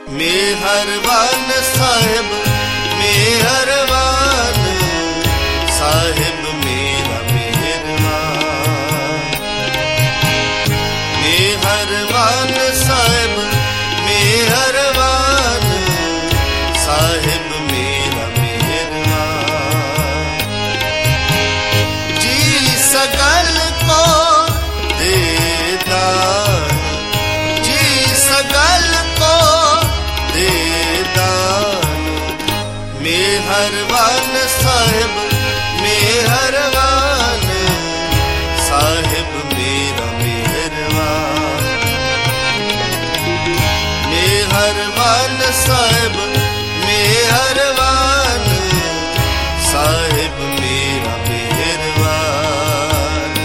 मेहरबान साहिब मेहरबान साहिब मेरा मेहरबान। मेहरबान साहिब मेहरबान साहिब मेरा मेहरबान। जी सकल को दे दान, जी सकल को दे दान। मेहरबान साहिब मेहरबान साहिब मेरा मेहरबान। मेहरबान साहिब मेहरबान साहिब मेरा मेहरबान।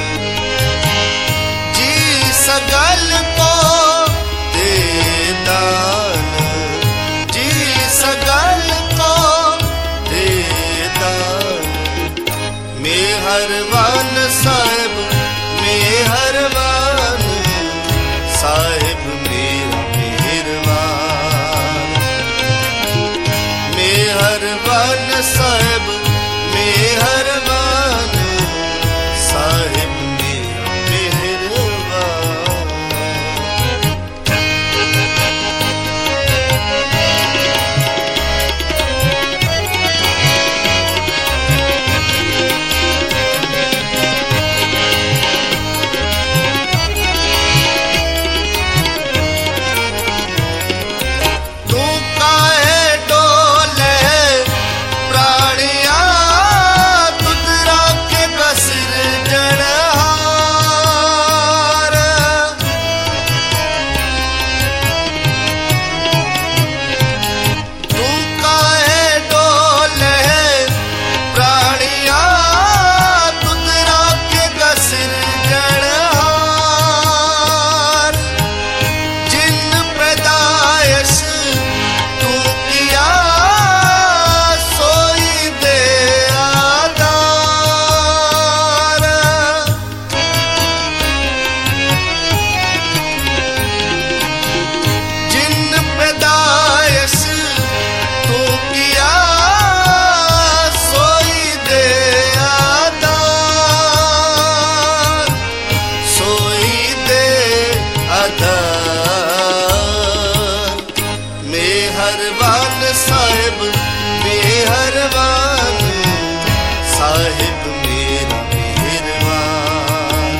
जी सकल को दे दान, जी सकल को दे दान। मेहरबान साहिब मेहरबान साहिब मेरा मेहरबान। मेहरबान साहिब मेहरबान साहिब मेरा मेहरबान। तू काहे डोले प्राणिया तुझ राखे बसिर जड़हार। तू काहे डोले प्राणिया तुझ राखे बसिर जड़हार। जिन प्रदायस तू किया सोई दे आधार। जिन प्रदायस तू किया सोई दे आधार। सोई दे आधार। मेहरबान साहिब मेहरबान साहिब मेरा मेहरबान।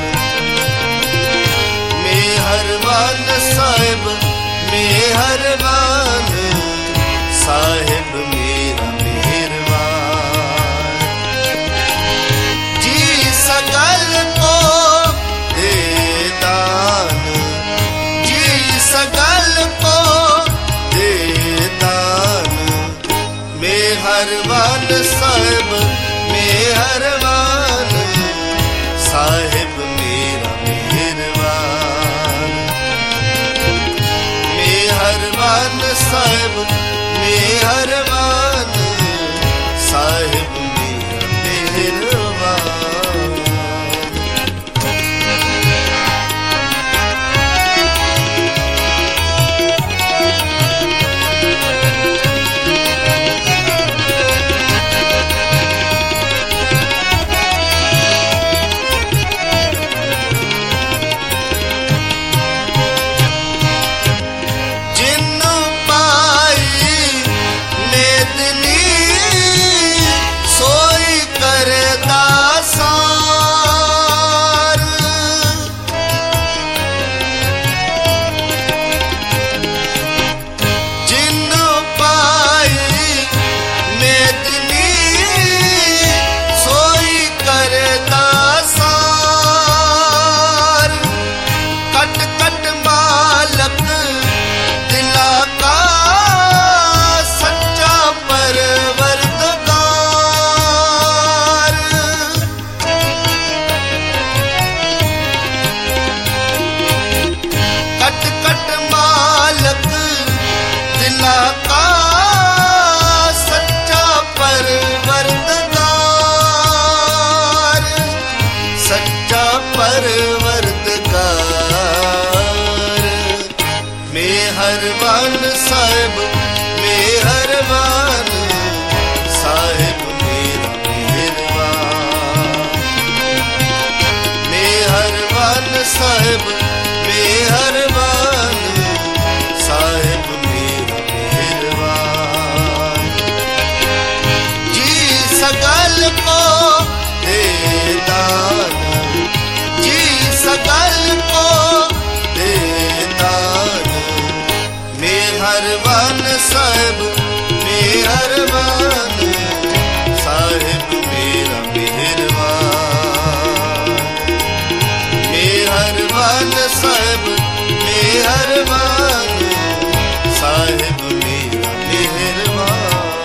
मेहरबान साहिब मेहरबान साहिब मेरा मेहरबान। जी सकल को दे दान, जी सकल को दे दान। मेहरबान साहिब मेहरबान साहिब मेरा मेहरबान। मेहरबान साहिब मेहरबान साहिब मेरा मेहरबान। जिन पाई नेत मेहरबान साहिब मेहरबान साहिब मेरा मेहरबान। मेहरबान साहिब मेहरबान साहिब मेरा मेहरबान। जी सकल को दे दान, जी सकल को दे दान। मेहरबान साहिब मेहरबान साहिब मेरा मेहरबान। मेहरबान साहिब मेहरबान साहिब मेरा मेहरबान।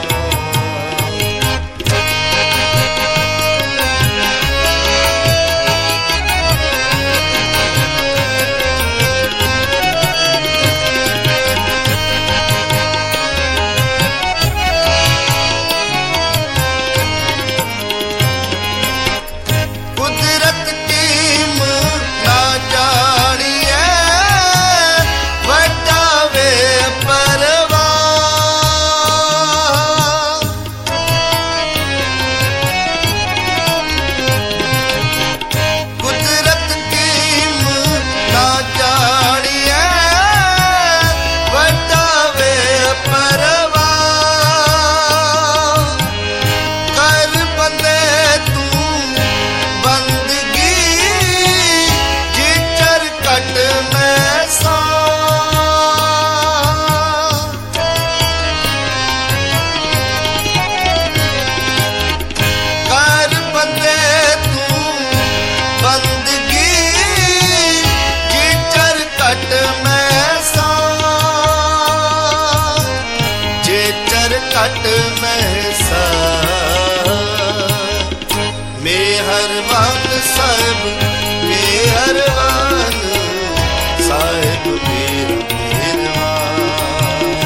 कट महसा मेहरबान साहिब मेहरबान साहिब मेरा मेहरबान।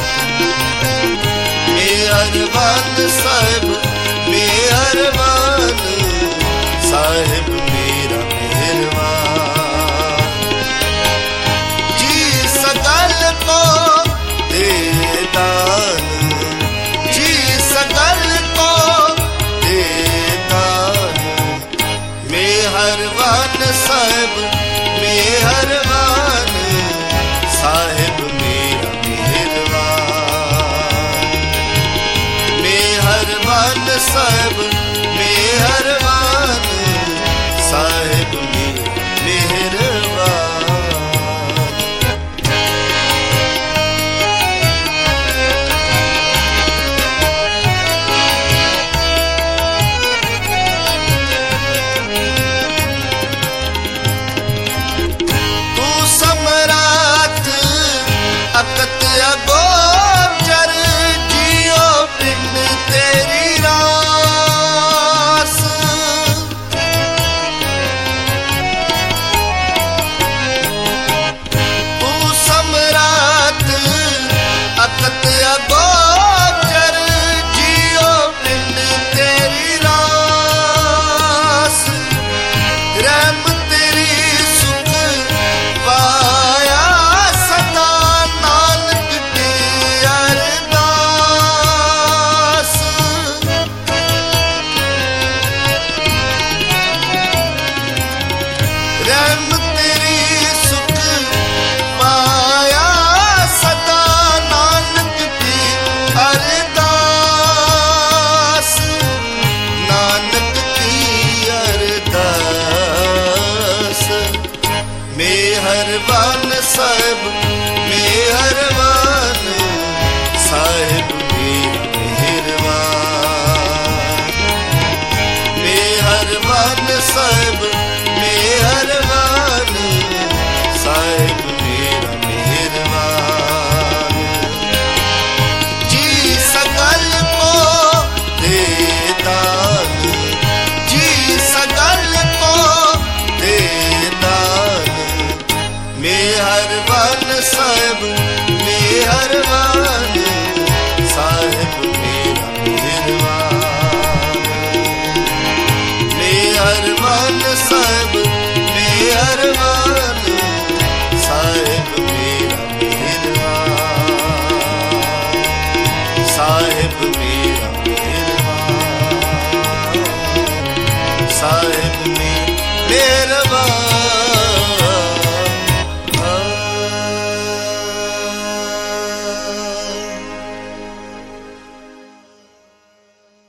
मेहरबान साहिब मेहरबान साहिब मेरा मेहरबान। जी सकल को दे दान, जी सकल ਮਿਹਰਬਾਨ